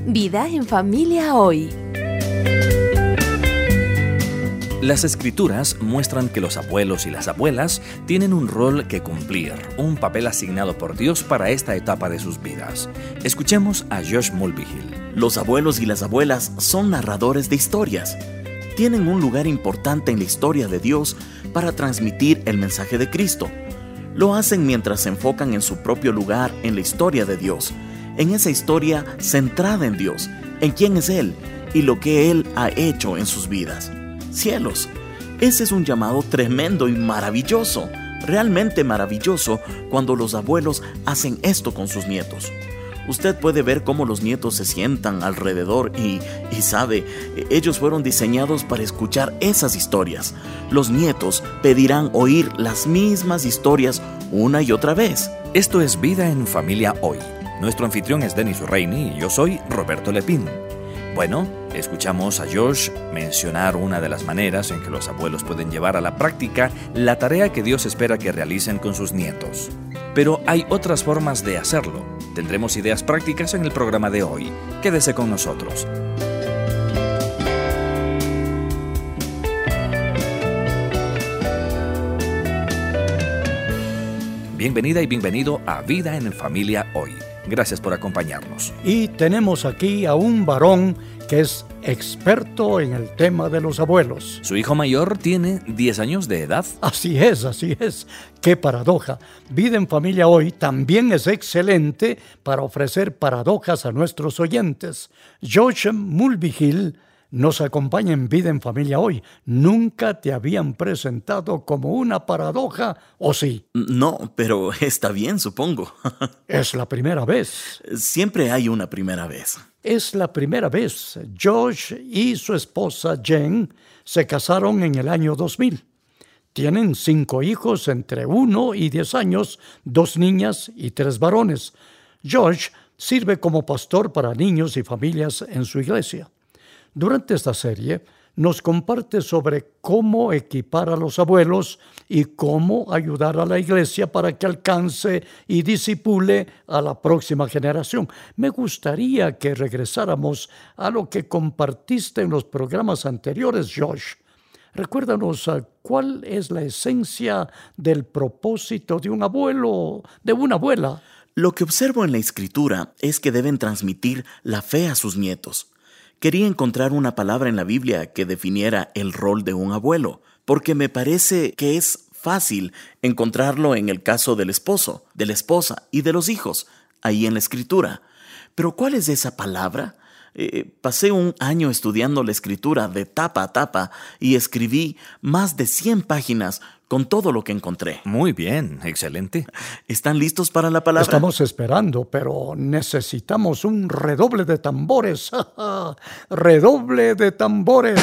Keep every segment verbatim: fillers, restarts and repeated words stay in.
Vida en Familia Hoy. Las escrituras muestran que los abuelos y las abuelas tienen un rol que cumplir, un papel asignado por Dios para esta etapa de sus vidas. Escuchemos a Josh Mulvihill. Los abuelos y las abuelas son narradores de historias. Tienen un lugar importante en la historia de Dios para transmitir el mensaje de Cristo. Lo hacen mientras se enfocan en su propio lugar en la historia de Dios, en esa historia centrada en Dios, en quién es Él y lo que Él ha hecho en sus vidas. Cielos, ese es un llamado tremendo y maravilloso, realmente maravilloso cuando los abuelos hacen esto con sus nietos. Usted puede ver cómo los nietos se sientan alrededor y, y sabe, ellos fueron diseñados para escuchar esas historias. Los nietos pedirán oír las mismas historias una y otra vez. Esto es Vida en Familia Hoy. Nuestro anfitrión es Denis Reini y yo soy Roberto Lepín. Bueno, escuchamos a Josh mencionar una de las maneras en que los abuelos pueden llevar a la práctica la tarea que Dios espera que realicen con sus nietos. Pero hay otras formas de hacerlo. Tendremos ideas prácticas en el programa de hoy. Quédese con nosotros. Bienvenida y bienvenido a Vida en Familia Hoy. Gracias por acompañarnos. Y tenemos aquí a un varón que es experto en el tema de los abuelos. Su hijo mayor tiene diez años de edad. Así es, así es. ¡Qué paradoja! Vida en Familia Hoy también es excelente para ofrecer paradojas a nuestros oyentes. Josh Mulvihill nos acompaña en Vida en Familia Hoy. ¿Nunca te habían presentado como una paradoja, o sí? No, pero está bien, supongo. Es la primera vez. Siempre hay una primera vez. Es la primera vez. Josh y su esposa Jen se casaron en el año dos mil. Tienen cinco hijos entre uno y diez años, dos niñas y tres varones. Josh sirve como pastor para niños y familias en su iglesia. Durante esta serie nos comparte sobre cómo equipar a los abuelos y cómo ayudar a la iglesia para que alcance y disipule a la próxima generación. Me gustaría que regresáramos a lo que compartiste en los programas anteriores, Josh. Recuérdanos uh, cuál es la esencia del propósito de un abuelo, de una abuela. Lo que observo en la Escritura es que deben transmitir la fe a sus nietos. Quería encontrar una palabra en la Biblia que definiera el rol de un abuelo, porque me parece que es fácil encontrarlo en el caso del esposo, de la esposa y de los hijos, ahí en la Escritura. Pero ¿cuál es esa palabra? Eh, pasé un año estudiando la Escritura de tapa a tapa y escribí más de cien páginas con todo lo que encontré. Muy bien, excelente. ¿Están listos para la palabra? Estamos esperando, pero necesitamos un redoble de tambores. ¡Redoble de tambores!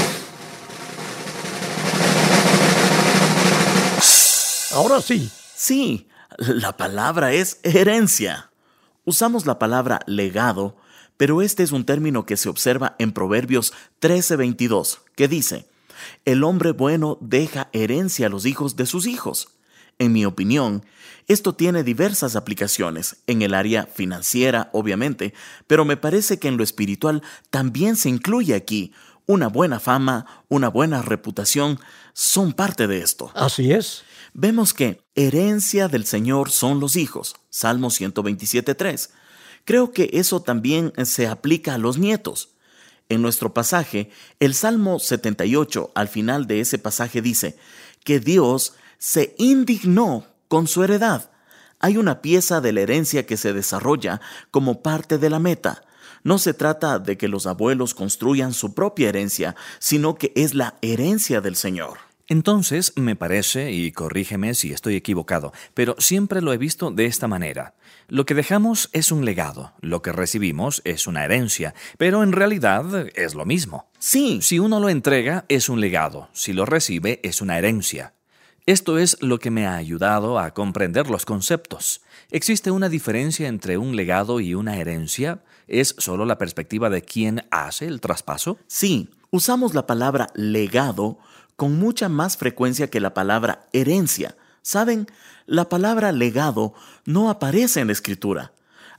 Ahora sí. Sí, la palabra es herencia. Usamos la palabra legado, pero este es un término que se observa en Proverbios trece veintidós, que dice: el hombre bueno deja herencia a los hijos de sus hijos. En mi opinión, esto tiene diversas aplicaciones, en el área financiera, obviamente, pero me parece que en lo espiritual también se incluye aquí. Una buena fama, una buena reputación, son parte de esto. Así es. Vemos que herencia del Señor son los hijos, Salmo ciento veintisiete tres. Creo que eso también se aplica a los nietos. En nuestro pasaje, el Salmo setenta y ocho, al final de ese pasaje dice que Dios se indignó con su heredad. Hay una pieza de la herencia que se desarrolla como parte de la meta. No se trata de que los abuelos construyan su propia herencia, sino que es la herencia del Señor. Entonces, me parece, y corrígeme si estoy equivocado, pero siempre lo he visto de esta manera. Lo que dejamos es un legado, lo que recibimos es una herencia, pero en realidad es lo mismo. Sí. Si uno lo entrega, es un legado, si lo recibe, es una herencia. Esto es lo que me ha ayudado a comprender los conceptos. ¿Existe una diferencia entre un legado y una herencia? ¿Es solo la perspectiva de quién hace el traspaso? Sí, usamos la palabra legado con mucha más frecuencia que la palabra herencia. ¿Saben? La palabra legado no aparece en la Escritura.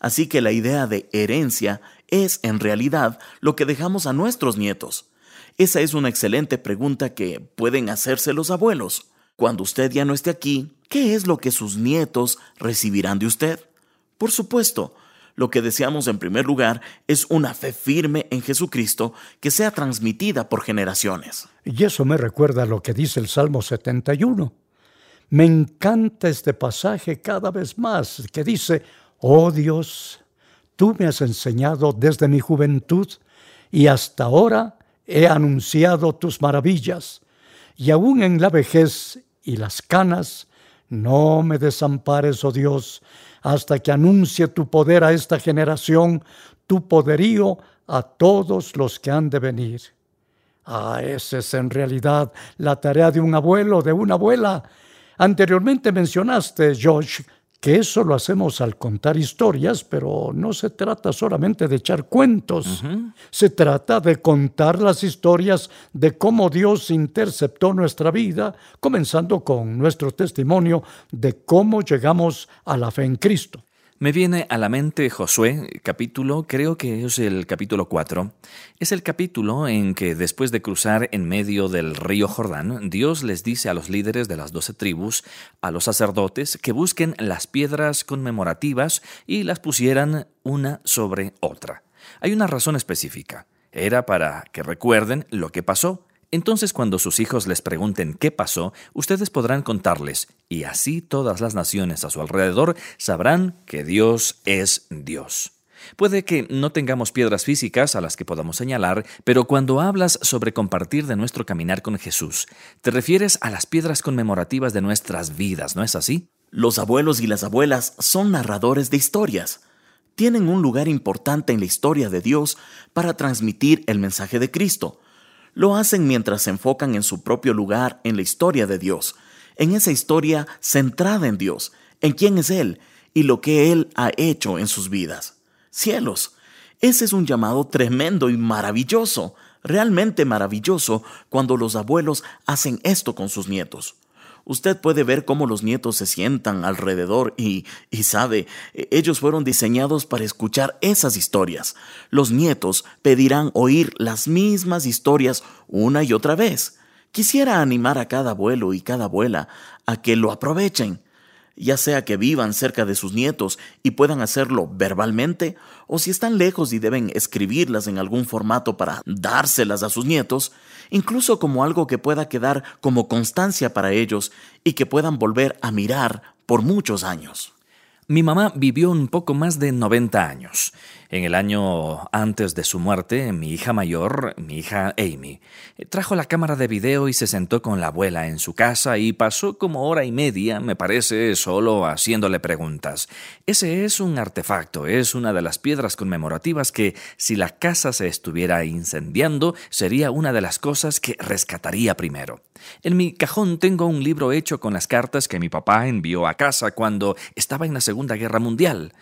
Así que la idea de herencia es, en realidad, lo que dejamos a nuestros nietos. Esa es una excelente pregunta que pueden hacerse los abuelos. Cuando usted ya no esté aquí, ¿qué es lo que sus nietos recibirán de usted? Por supuesto, lo que deseamos en primer lugar es una fe firme en Jesucristo que sea transmitida por generaciones. Y eso me recuerda a lo que dice el Salmo setenta y uno. Me encanta este pasaje cada vez más, que dice: oh Dios, tú me has enseñado desde mi juventud y hasta ahora he anunciado tus maravillas, y aún en la vejez y las canas, no me desampares, oh Dios, hasta que anuncie tu poder a esta generación, tu poderío a todos los que han de venir. Ah, esa es en realidad la tarea de un abuelo, de una abuela. Anteriormente mencionaste, George, que eso lo hacemos al contar historias, pero no se trata solamente de echar cuentos. Uh-huh. Se trata de contar las historias de cómo Dios interceptó nuestra vida, comenzando con nuestro testimonio de cómo llegamos a la fe en Cristo. Me viene a la mente Josué, capítulo, creo que es el capítulo cuatro. Es el capítulo en que después de cruzar en medio del río Jordán, Dios les dice a los líderes de las doce tribus, a los sacerdotes, que busquen las piedras conmemorativas y las pusieran una sobre otra. Hay una razón específica. Era para que recuerden lo que pasó. Entonces, cuando sus hijos les pregunten qué pasó, ustedes podrán contarles, y así todas las naciones a su alrededor sabrán que Dios es Dios. Puede que no tengamos piedras físicas a las que podamos señalar, pero cuando hablas sobre compartir de nuestro caminar con Jesús, te refieres a las piedras conmemorativas de nuestras vidas, ¿no es así? Los abuelos y las abuelas son narradores de historias. Tienen un lugar importante en la historia de Dios para transmitir el mensaje de Cristo. Lo hacen mientras se enfocan en su propio lugar en la historia de Dios, en esa historia centrada en Dios, en quién es Él y lo que Él ha hecho en sus vidas. Cielos, ese es un llamado tremendo y maravilloso, realmente maravilloso cuando los abuelos hacen esto con sus nietos. Usted puede ver cómo los nietos se sientan alrededor y, y sabe, ellos fueron diseñados para escuchar esas historias. Los nietos pedirán oír las mismas historias una y otra vez. Quisiera animar a cada abuelo y cada abuela a que lo aprovechen, ya sea que vivan cerca de sus nietos y puedan hacerlo verbalmente, o si están lejos y deben escribirlas en algún formato para dárselas a sus nietos, incluso como algo que pueda quedar como constancia para ellos y que puedan volver a mirar por muchos años. Mi mamá vivió un poco más de noventa años. En el año antes de su muerte, mi hija mayor, mi hija Amy, trajo la cámara de video y se sentó con la abuela en su casa y pasó como hora y media, me parece, solo haciéndole preguntas. Ese es un artefacto, es una de las piedras conmemorativas que, si la casa se estuviera incendiando, sería una de las cosas que rescataría primero. En mi cajón tengo un libro hecho con las cartas que mi papá envió a casa cuando estaba en la Segunda Guerra Mundial,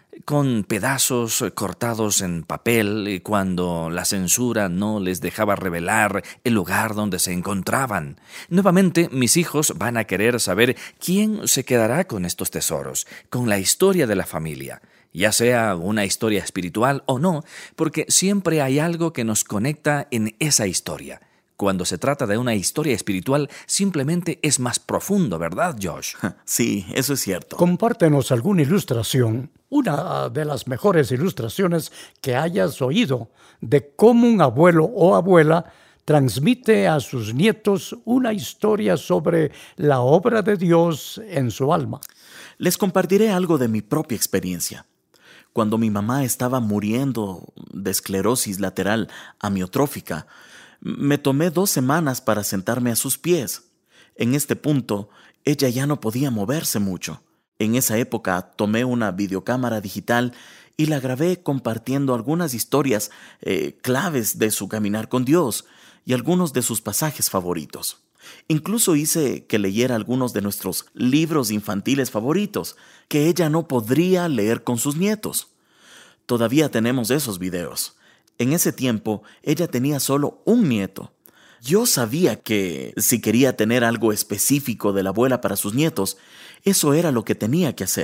con pedazos cortados en papel cuando la censura no les dejaba revelar el lugar donde se encontraban. Nuevamente, mis hijos van a querer saber quién se quedará con estos tesoros, con la historia de la familia, ya sea una historia espiritual o no, porque siempre hay algo que nos conecta en esa historia. Cuando se trata de una historia espiritual, simplemente es más profundo, ¿verdad, Josh? Sí, eso es cierto. Compártenos alguna ilustración, una de las mejores ilustraciones que hayas oído, de cómo un abuelo o abuela transmite a sus nietos una historia sobre la obra de Dios en su alma. Les compartiré algo de mi propia experiencia. Cuando mi mamá estaba muriendo de esclerosis lateral amiotrófica, me tomé dos semanas para sentarme a sus pies. En este punto, ella ya no podía moverse mucho. En esa época tomé una videocámara digital y la grabé compartiendo algunas historias eh, claves de su caminar con Dios y algunos de sus pasajes favoritos. Incluso hice que leyera algunos de nuestros libros infantiles favoritos, que ella no podría leer con sus nietos. Todavía tenemos esos videos. En ese tiempo, ella tenía solo un nieto. Yo sabía que si quería tener algo específico de la abuela para sus nietos, eso era lo que tenía que hacer.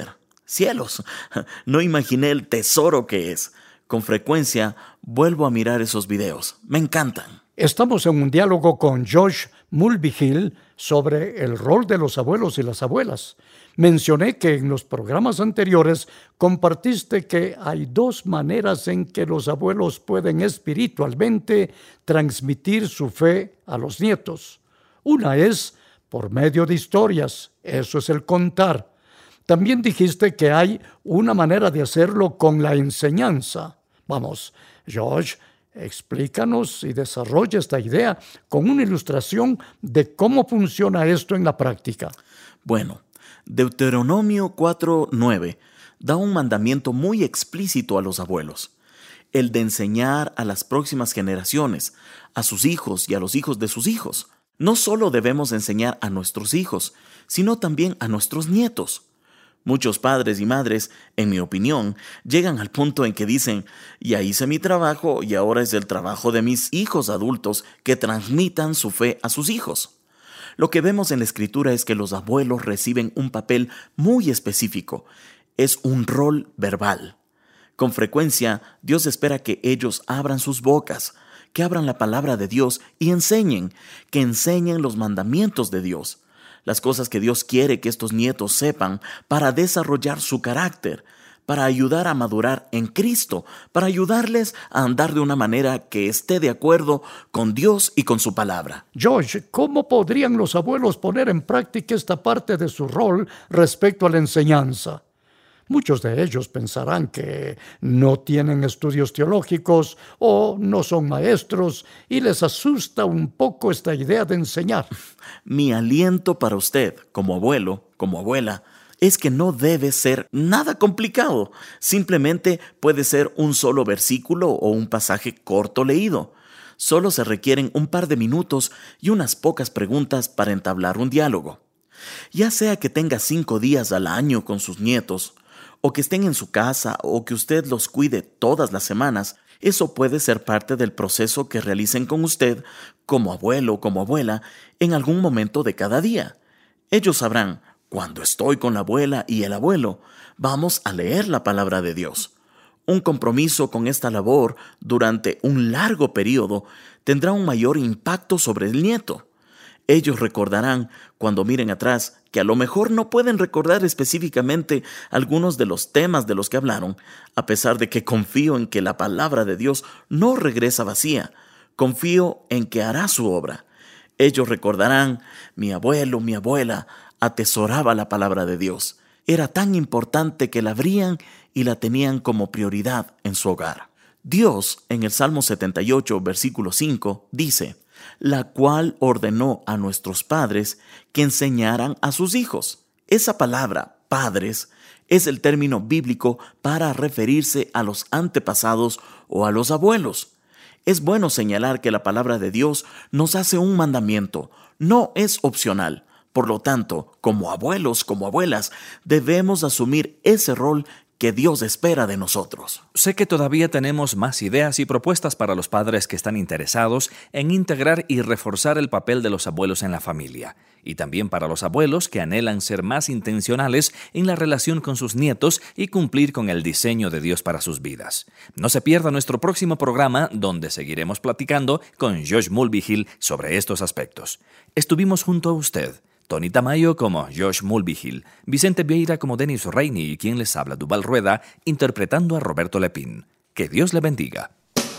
Cielos, no imaginé el tesoro que es. Con frecuencia vuelvo a mirar esos videos. Me encantan. Estamos en un diálogo con Josh Mulvihill sobre el rol de los abuelos y las abuelas. Mencioné que en los programas anteriores compartiste que hay dos maneras en que los abuelos pueden espiritualmente transmitir su fe a los nietos. Una es por medio de historias, eso es el contar. También dijiste que hay una manera de hacerlo con la enseñanza. Vamos, Josh, explícanos y desarrolla esta idea con una ilustración de cómo funciona esto en la práctica. Bueno, Deuteronomio cuatro nueve da un mandamiento muy explícito a los abuelos, el de enseñar a las próximas generaciones, a sus hijos y a los hijos de sus hijos. No solo debemos enseñar a nuestros hijos, sino también a nuestros nietos. Muchos padres y madres, en mi opinión, llegan al punto en que dicen, ya hice mi trabajo y ahora es el trabajo de mis hijos adultos que transmitan su fe a sus hijos. Lo que vemos en la Escritura es que los abuelos reciben un papel muy específico. Es un rol verbal. Con frecuencia, Dios espera que ellos abran sus bocas, que abran la palabra de Dios y enseñen, que enseñen los mandamientos de Dios. Las cosas que Dios quiere que estos nietos sepan para desarrollar su carácter, para ayudar a madurar en Cristo, para ayudarles a andar de una manera que esté de acuerdo con Dios y con su palabra. Josh, ¿cómo podrían los abuelos poner en práctica esta parte de su rol respecto a la enseñanza? Muchos de ellos pensarán que no tienen estudios teológicos o no son maestros y les asusta un poco esta idea de enseñar. Mi aliento para usted, como abuelo, como abuela, es que no debe ser nada complicado. Simplemente puede ser un solo versículo o un pasaje corto leído. Solo se requieren un par de minutos y unas pocas preguntas para entablar un diálogo. Ya sea que tenga cinco días al año con sus nietos, o que estén en su casa, o que usted los cuide todas las semanas, eso puede ser parte del proceso que realicen con usted, como abuelo o como abuela, en algún momento de cada día. Ellos sabrán, cuando estoy con la abuela y el abuelo, vamos a leer la palabra de Dios. Un compromiso con esta labor durante un largo periodo tendrá un mayor impacto sobre el nieto. Ellos recordarán, cuando miren atrás, que a lo mejor no pueden recordar específicamente algunos de los temas de los que hablaron, a pesar de que confío en que la palabra de Dios no regresa vacía. Confío en que hará su obra. Ellos recordarán, mi abuelo, mi abuela, atesoraba la palabra de Dios. Era tan importante que la abrían y la tenían como prioridad en su hogar. Dios, en el Salmo setenta y ocho, versículo cinco, dice, la cual ordenó a nuestros padres que enseñaran a sus hijos. Esa palabra, padres, es el término bíblico para referirse a los antepasados o a los abuelos. Es bueno señalar que la palabra de Dios nos hace un mandamiento, no es opcional. Por lo tanto, como abuelos, como abuelas, debemos asumir ese rol que Dios espera de nosotros. Sé que todavía tenemos más ideas y propuestas para los padres que están interesados en integrar y reforzar el papel de los abuelos en la familia, y también para los abuelos que anhelan ser más intencionales en la relación con sus nietos y cumplir con el diseño de Dios para sus vidas. No se pierda nuestro próximo programa, donde seguiremos platicando con Josh Mulvihill sobre estos aspectos. Estuvimos junto a usted, Tony Tamayo como Josh Mulvihill, Vicente Vieira como Denis Reini y quien les habla, Duval Rueda, interpretando a Roberto Lepín. Que Dios le bendiga.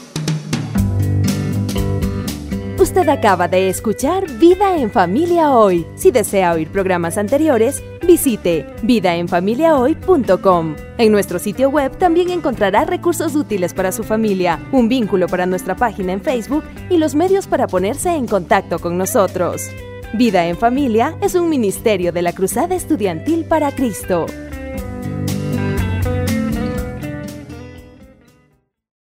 Usted acaba de escuchar Vida en Familia Hoy. Si desea oír programas anteriores, visite vida en familia hoy punto com. En nuestro sitio web también encontrará recursos útiles para su familia, un vínculo para nuestra página en Facebook y los medios para ponerse en contacto con nosotros. Vida en Familia es un ministerio de la Cruzada Estudiantil para Cristo.